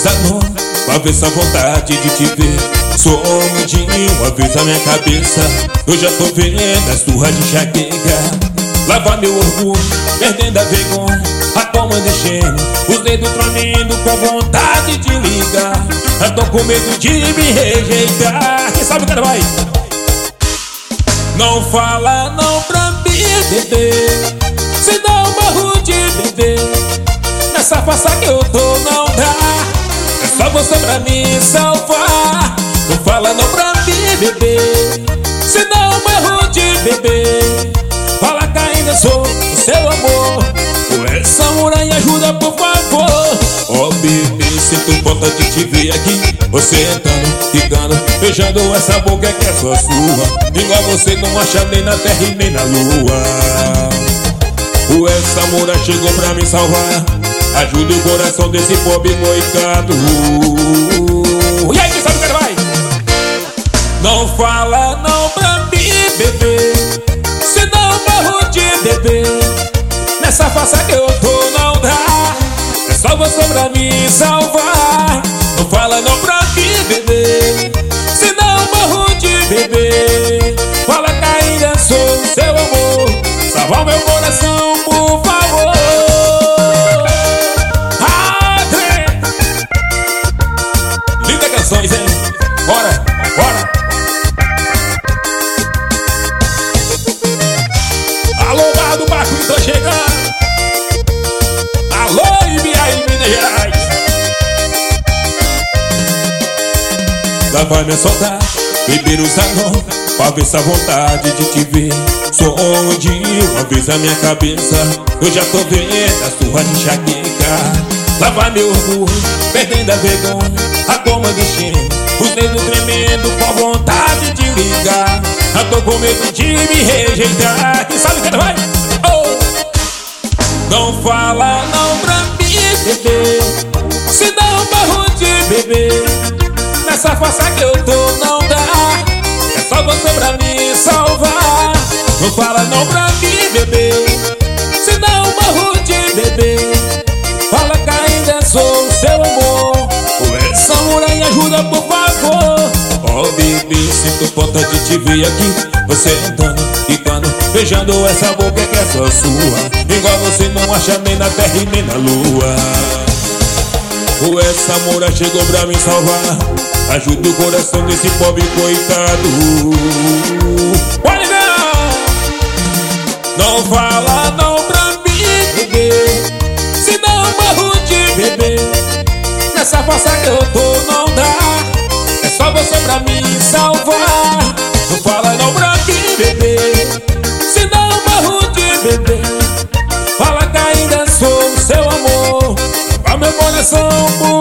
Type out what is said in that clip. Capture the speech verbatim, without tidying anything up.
essa noite, uma vez a vontade de te ver. Sou homem de uma vez a minha cabeça. Eu já tô vendo as turras de enxaqueca. Lavar meu orgulho, perdendo a vergonha, a toma deixando, os dedos tremendo com vontade de ligar. Eu tô com medo de me rejeitar. Quem sabe o cara vai? Não fala não pra mim, bebê, se dá um barro de bebê. Nessa farsa que eu tô não dá, é só você pra me salvar. Não fala não pra mim, bebê, se dá um barro de bebê. Fala que ainda sou o seu amor. O ex-samurai ajuda por favor. Oh bebê, sinto falta de te ver aqui. Você entrando, ficando, beijando essa boca que é só sua. Igual você não acha nem na terra e nem na lua. O ex-samurai chegou pra me salvar. Ajuda o coração desse pobre coitado. E aí, quem sabe o que vai? Não fala não pra mim, bebê, se dá um barro de bebê. Nessa farsa que eu tô não dá, é só você pra me salvar. Não fala não pra mim, bebê, se dá um barro de bebê. Fala que ainda sou o seu amor. Salva o meu coração, por favor. Adre! Linda canções, hein? Bora, bora! Alô, Barra do Baco, tô chegando. Alô, Ibiaí, Minas Gerais. Lá vai minha saudade, beber os anões, pra ver essa vontade de te ver. Sou onde uma vez a minha cabeça, eu já tô vendo a sua de enxaqueca. Lá vai meu orgulho, perdendo a vergonha, a coma enchendo, os dedos tremendo com vontade de ligar. Eu tô com medo de me rejeitar. Quem sabe que vai? Oh! Não fala não pra mim, bebê, se dá um barro de bebê. Nessa farsa que eu tô não dá, é só você pra me salvar. Não fala não pra mim, bebê, se dá um barro de bebê. Fala que ainda sou o seu amor. O ex-samurai ajuda por favor. Oh bebê, sinto falta de te ver aqui. Você andando, ficando, beijando essa boca que é só sua. Igual você não acha nem na terra e nem na lua. O ex-samurai chegou pra me salvar. Ajuda o coração desse pobre coitado. Olha não! Não fala não pra mim, bebê, se dá um barro de bebê. Nessa farsa que eu tô não dá, é só você pra me salvar. Não fala não pra mim, bebê, se dá um barro de bebê. Fala que ainda sou o seu amor. Vai meu coração, por